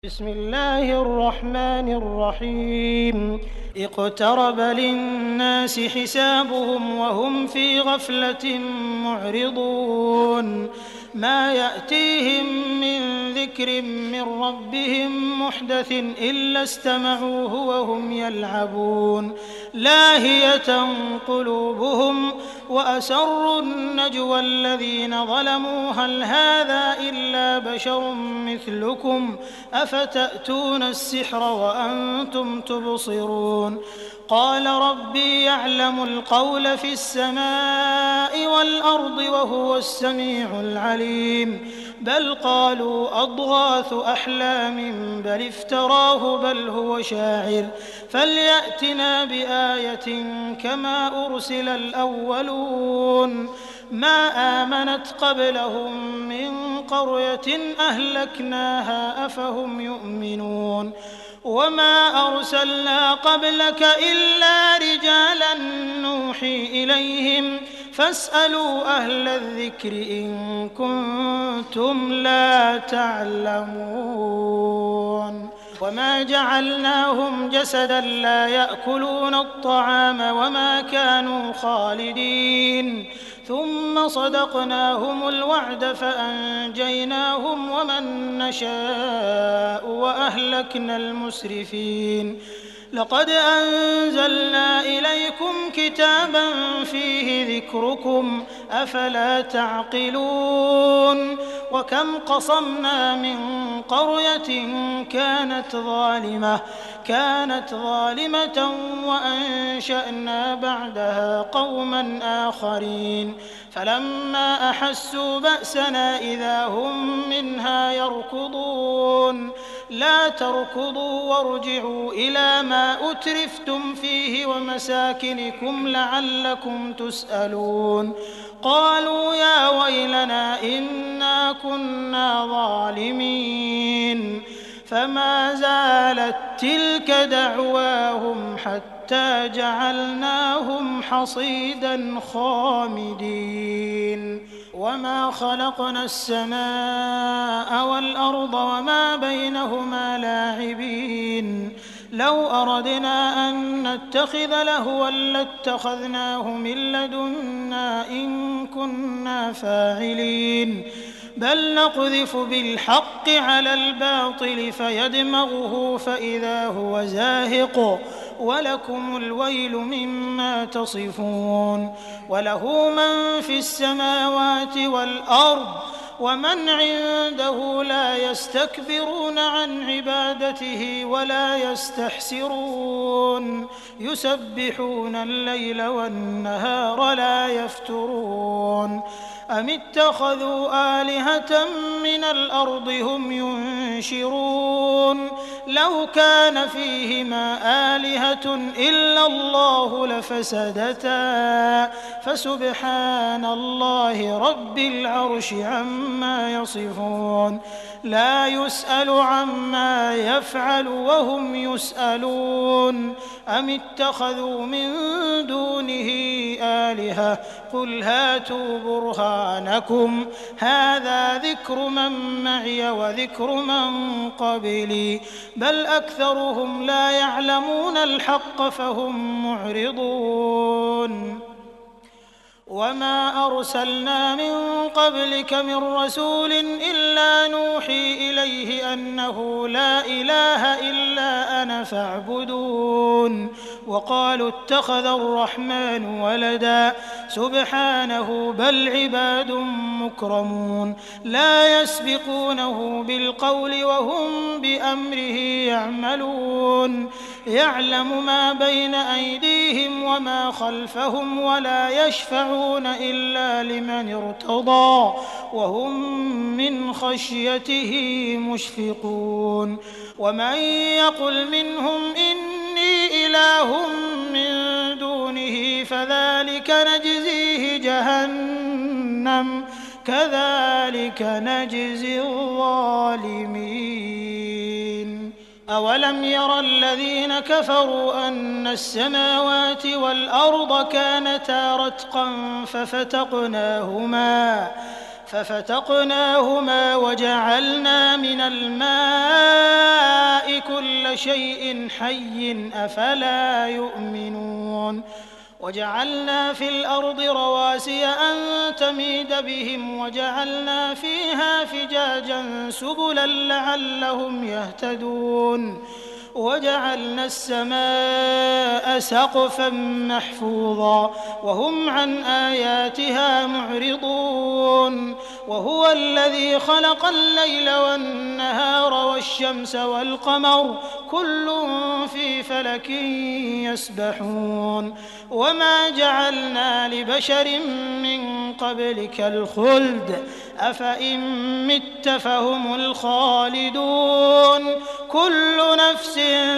بسم الله الرحمن الرحيم اقترب للناس حسابهم وهم في غفلة معرضون ما يأتيهم من ذكر من ربهم محدث إلا استمعوه وهم يلعبون لاهية قلوبهم وأسروا النجوى الذين ظلموا هل هذا إلا بشر مثلكم أفتأتون السحر وأنتم تبصرون قال ربي يعلم القول في السماء والأرض وهو السميع العليم بل قالوا أضغاث أحلام بل افتراه بل هو شاعر فليأتنا بآية كما أرسل الأولون ما آمنت قبلهم من قرية أهلكناها أفهم يؤمنون وما أرسلنا قبلك إلا رجالا نوحي إليهم فاسألوا أهل الذكر إن كنتم لا تعلمون وما جعلناهم جسدا لا يأكلون الطعام وما كانوا خالدين ثم صدقناهم الوعد فأنجيناهم ومن نشاء وأهلكنا المسرفين لقد أنزلنا إليكم كتابا فيه ذكركم أفلا تعقلون وكم قصمنا من قرية كانت ظالمة وأنشأنا بعدها قوما آخرين فلما أحسوا بأسنا إذا هم منها يركضون لا تركضوا وارجعوا إلى ما أترفتم فيه ومساكنكم لعلكم تسألون قالوا يا ويلنا إنا كنا ظالمين فما زالت تلك دعواهم حتى جعلناهم حصيدا خامدين وما خلقنا السماء والأرض وما بينهما لاعبين لو أردنا أن نتخذ لهوا لاتخذناه من لدنا إن كنا فاعلين بل نقذف بالحق على الباطل فيدمغه فإذا هو زاهق ولكم الويل مما تصفون وله من في السماوات والأرض ومن عنده لا يستكبرون عن عبادته ولا يستحسرون يسبحون الليل والنهار لا يفترون أم اتخذوا آلهة من الأرض هم ينشرون لو كان فيهما آلهة إلا الله لفسدتا فسبحان الله رب العرش عما يصفون لا يسأل عما يفعل وهم يسألون أم اتخذوا من دونه آلهة قل هاتوا برهانكم هذا ذكر من معي وذكر من قبلي بل أكثرهم لا يعلمون الحق فهم معرضون وما أرسلنا من قبلك من رسول إلا نوحي إليه أنه لا إله إلا أنا فاعبدون وقالوا اتخذ الرحمن ولدا سبحانه بل عباد مكرمون لا يسبقونه بالقول وهم بأمره يعملون يعلم ما بين أيديهم وما خلفهم ولا يشفعون إلا لمن ارتضى وهم من خشيته مشفقون ومن يقل منهم إني إله من دونه فذلك نجزيه جهنم كذلك نجزي الظالمين أولم ير الذين كفروا أن السماوات والأرض كانتا رتقا ففتقناهما وجعلنا من الماء كل شيء حي أفلا يؤمنون وجعلنا في الأرض رواسي أن تميد بهم وجعلنا فيها فجاجا سبلا لعلهم يهتدون وجعلنا السماء سقفا محفوظا وهم عن آياتها معرضون وهو الذي خلق الليل والنهار والشمس والقمر كل في فلك يسبحون وما جعلنا لبشر من قبلك الخلد أفإن مت فهم الخالدون كل نفس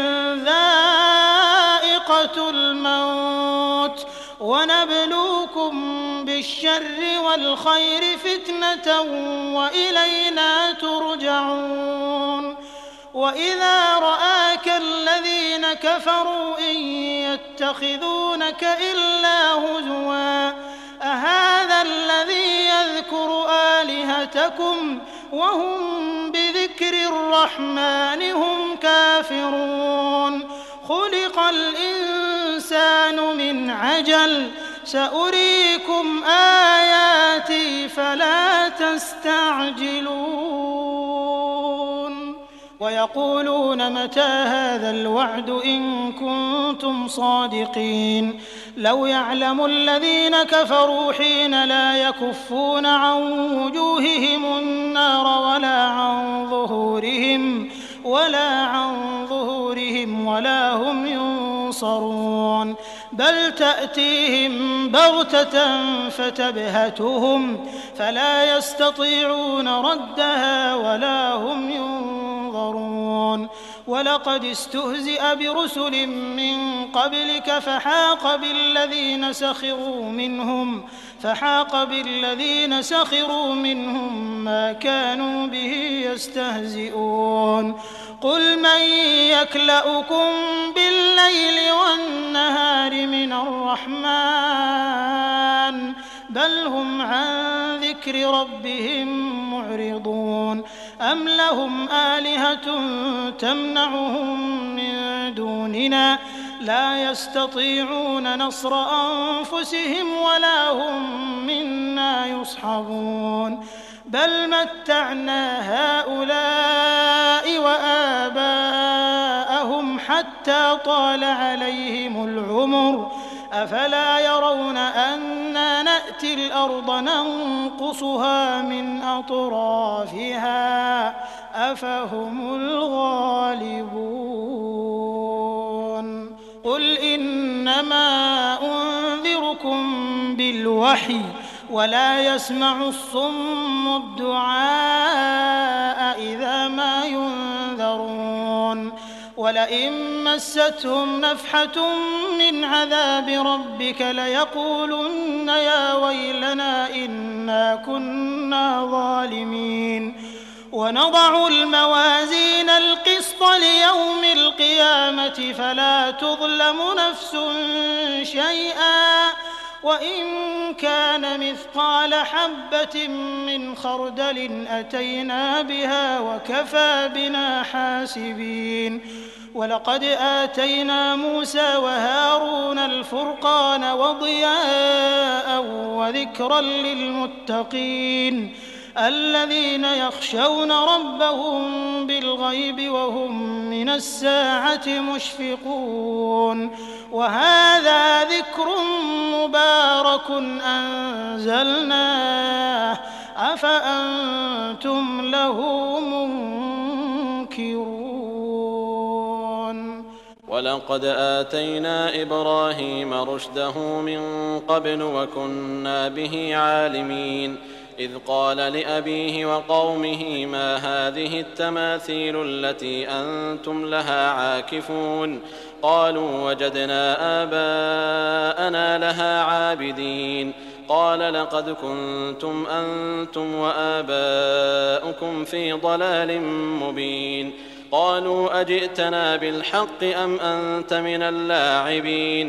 ذائقة الموت ونبلوكم بالشر والخير فتنة وإلينا ترجعون وإذا رآك الذين كفروا إن يتخذونك إلا هزوا أهذا الذي يذكر آلهتكم وهم بذكر الرحمن هم كافرون خلق الإنسان من عجل سأريكم آياتي فلا تستعجلون ويقولون متى هذا الوعد إن كنتم صادقين لو يعلم الذين كفروا حين لا يكفون عن وجوههم النار ولا عن ظهورهم ولا هم ينصرون بل تأتيهم بغتة فتبهتهم فلا يستطيعون ردها ولا هم ينظرون ولقد استهزئ برسل من قبلك فحاق بالذين سخروا منهم ما كانوا به يستهزئون قل من يكلؤكم بالليل والنهار من الرحمن بل هم عن ذكر ربهم معرضون أم لهم آلهة تمنعهم من دوننا لا يستطيعون نصر أنفسهم ولا هم منا يصحبون بل متعنا هؤلاء وآباءهم حتى طال عليهم العمر أفلا يرون أنا نأتي الأرض ننقصها من أطرافها أفهم الغالبون قل إنما أنذركم بالوحي ولا يسمع الصم الدعاء إذا ما ينذرون ولئن مستهم نفحة من عذاب ربك ليقولن يا ويلنا إنا كنا ظالمين ونضع الموازين القسط ليوم القيامة فلا تظلم نفس شيئا وإن كان مثقال حبة من خردل أتينا بها وكفى بنا حاسبين ولقد آتينا موسى وهارون الفرقان وضياء وذكرا للمتقين الذين يخشون ربهم بالغيب وهم من الساعة مشفقون وهذا ذكر مبارك أنزلناه أفأنتم له منكرون ولقد آتينا إبراهيم رشده من قبل وكنا به عالمين إذ قال لأبيه وقومه ما هذه التماثيل التي أنتم لها عاكفون قالوا وجدنا آباءنا لها عابدين قال لقد كنتم أنتم وآباؤكم في ضلال مبين قالوا أجئتنا بالحق أم أنت من اللاعبين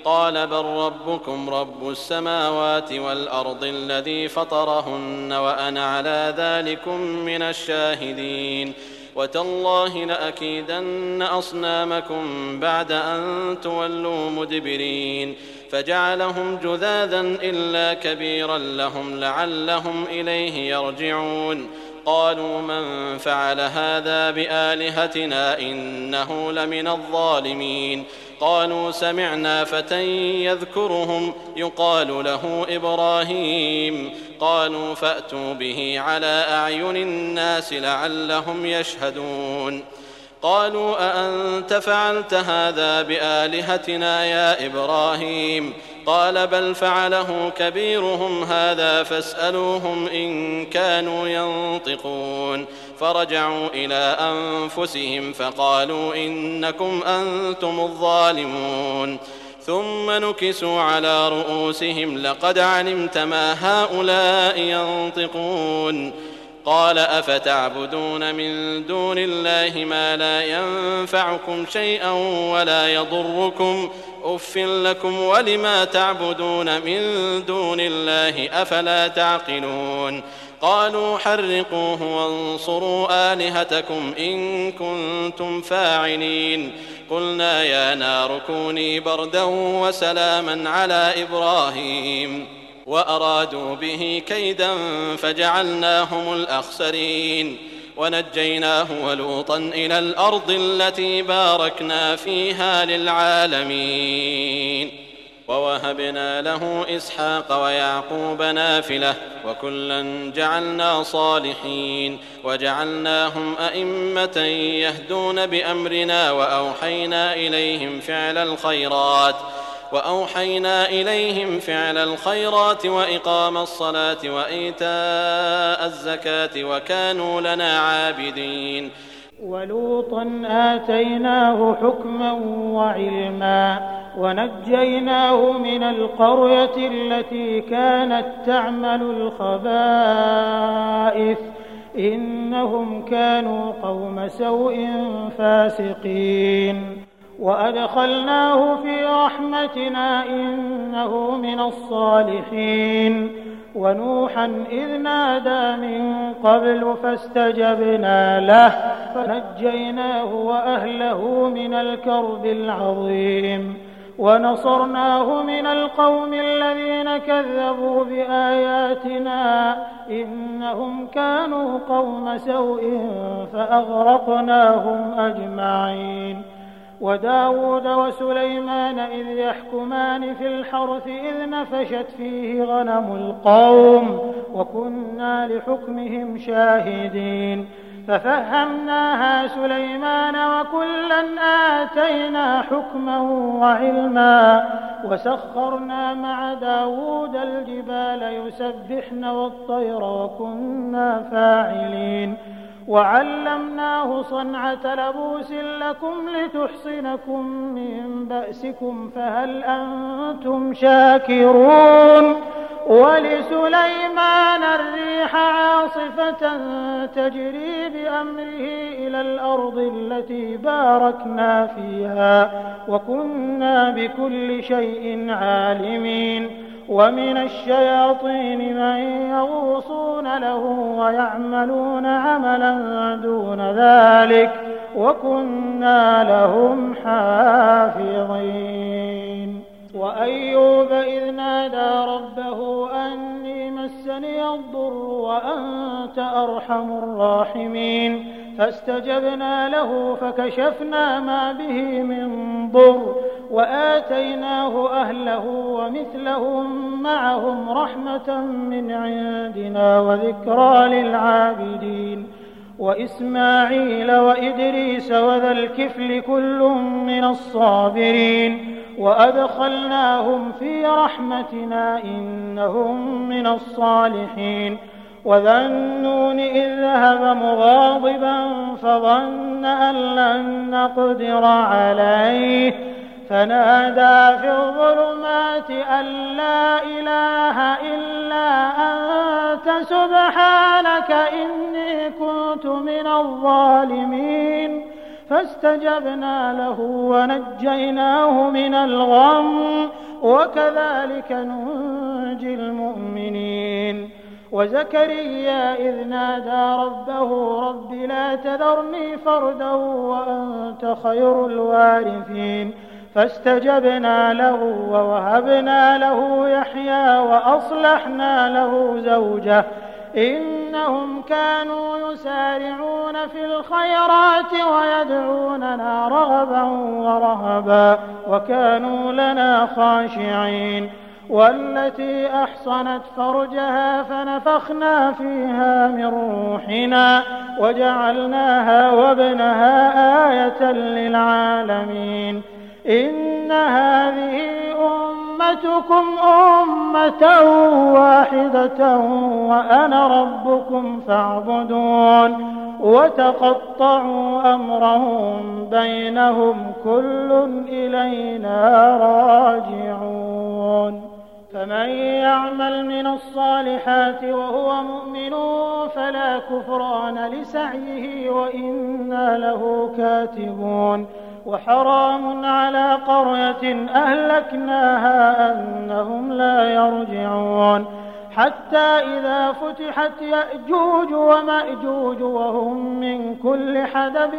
قال بل ربكم رب السماوات والأرض الذي فطرهن وأنا على ذلكم من الشاهدين وتالله لأكيدن أصنامكم بعد أن تولوا مدبرين فجعلهم جذاذا إلا كبيرا لهم لعلهم إليه يرجعون قالوا من فعل هذا بآلهتنا إنه لمن الظالمين قالوا سمعنا فتى يذكرهم يقال له إبراهيم قالوا فأتوا به على أعين الناس لعلهم يشهدون قالوا أأنت فعلت هذا بآلهتنا يا إبراهيم قال بل فعله كبيرهم هذا فاسألوهم إن كانوا ينطقون فرجعوا إلى أنفسهم فقالوا إنكم أنتم الظالمون ثم نكسوا على رؤوسهم لقد علمت ما هؤلاء ينطقون قال أفتعبدون من دون الله ما لا ينفعكم شيئا ولا يضركم أف لكم ولما تعبدون من دون الله أفلا تعقلون قالوا حرقوه وانصروا آلهتكم إن كنتم فاعلين قلنا يا نار كوني بردا وسلاما على إبراهيم وأرادوا به كيدا فجعلناهم الأخسرين ونجيناه ولوطا إلى الأرض التي باركنا فيها للعالمين ووهبنا له إسحاق ويعقوب نافلة وكلا جعلنا صالحين وجعلناهم أئمة يهدون بأمرنا وأوحينا إليهم فعل الخيرات وإقام الصلاة وإيتاء الزكاة وكانوا لنا عابدين ولوطا آتيناه حكما وعلما ونجيناه من القرية التي كانت تعمل الخبائث إنهم كانوا قوم سوء فاسقين وأدخلناه في رحمتنا إنه من الصالحين ونوحا إذ نادى من قبل فاستجبنا له فنجيناه وأهله من الكرب العظيم ونصرناه من القوم الذين كذبوا بآياتنا إنهم كانوا قوم سوء فأغرقناهم أجمعين وداود وسليمان إذ يحكمان في الحرث إذ نفشت فيه غنم القوم وكنا لحكمهم شاهدين ففهمناها سليمان وكلا آتينا حكما وعلما وسخرنا مع داود الجبال يسبحن والطير وكنا فاعلين وعلمناه صنعة لبوس لكم لتحصنكم من بأسكم فهل أنتم شاكرون ولسليمان الريح عاصفة تجري بأمره إلى الأرض التي باركنا فيها وكنا بكل شيء عالمين ومن الشياطين من يغوصون له ويعملون عملا دون ذلك وكنا لهم حافظين وأيوب إذ نادى ربه أني مسني الضر وأنت أرحم الراحمين فاستجبنا له فكشفنا ما به من ضر وآتيناه أهله ومثلهم معهم رحمة من عندنا وذكرى للعابدين وإسماعيل وإدريس وذا الكفل كل من الصابرين وأدخلناهم في رحمتنا إنهم من الصالحين وذا النون إذ ذهب مغاضبا فظن أن لن نقدر عليه فنادى في الظلمات أن لا إله إلا أنت سبحانك إني كنت من الظالمين فاستجبنا له ونجيناه من الغم وكذلك ننجي المؤمنين. وزكريا إذ نادى ربه رب لا تذرني فردا وأنت خير الوارثين فاستجبنا له ووهبنا له يحيى وأصلحنا له زوجه إنهم كانوا يسارعون في الخيرات ويدعوننا رغبا ورهبا وكانوا لنا خاشعين. والتي أحصنت فرجها فنفخنا فيها من روحنا وجعلناها وابنها آية للعالمين. إن هذه أمتكم أمة واحدة وأنا ربكم فاعبدون. وتقطعوا أمرهم بينهم كل إلينا راجعون. فمن يعمل من الصالحات وهو مؤمن فلا كفران لسعيه وإنا له كاتبون. وحرام على قرية أهلكناها أنهم لا يرجعون حتى إذا فتحت يأجوج ومأجوج وهم من كل حدب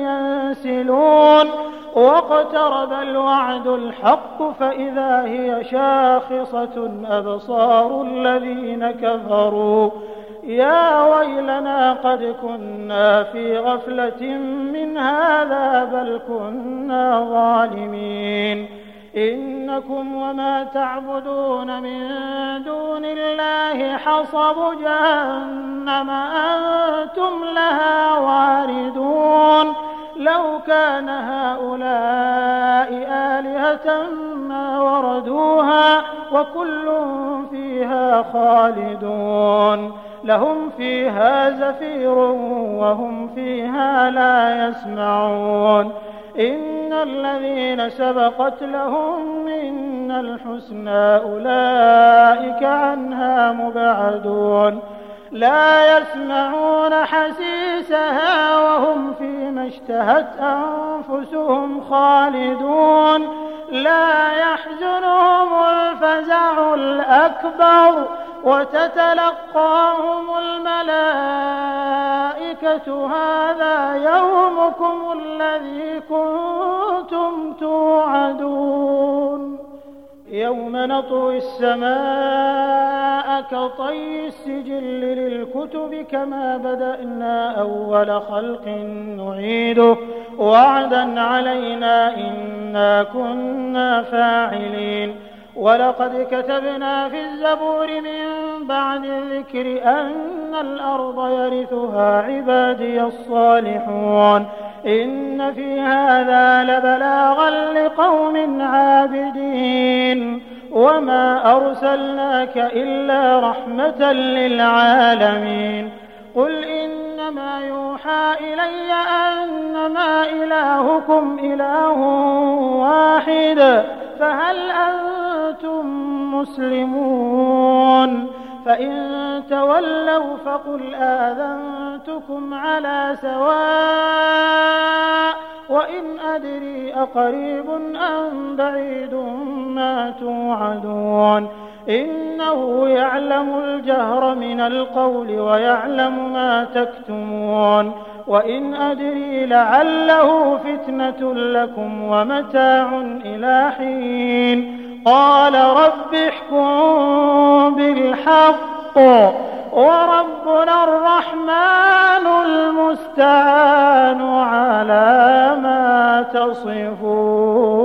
ينسلون واقترب الوعد الحق فإذا هي شاخصة أبصار الذين كفروا يا ويلنا قد كنا في غفلة من هذا بل كنا ظالمين. إنكم وما تعبدون من دون الله حصب جهنم أنتم لها واردون. لو كان هؤلاء آلهة ما وردوها وكل فيها خالدون. لهم فيها زفير وهم فيها لا يسمعون. إن الذين سبقت لهم منا الحسنى أولئك عنها مبعدون. لا يسمعون حسيسها وهم فيما اشتهت أنفسهم خالدون. لا يحزنهم الفزع الأكبر وتتلقاهم الملائكة هذا يومكم الذي كنتم توعدون. يوم نطوي السماء كطي السجل للكتب كما بدأنا أول خلق نعيده وعدا علينا إنا كنا فاعلين. ولقد كتبنا في الزبور من بعد الذكر أن الأرض يرثها عبادي الصالحون. إن في هذا لبلاغا لقوم عابدين. وما أرسلناك إلا رحمة للعالمين. قل إنما يوحى إلي أنما إلهكم إله واحد فهل أنتم مسلمون؟ فإن تولوا فقل آذنتكم على سواء وإن أدري أقريب أم بعيد ما توعدون. إنه يعلم الجهر من القول ويعلم ما تكتمون. وإن أدري لعله فتنة لكم ومتاع إلى حين. قال رب احكم بالحق وربنا الرحمن المستعان على ما تصفون.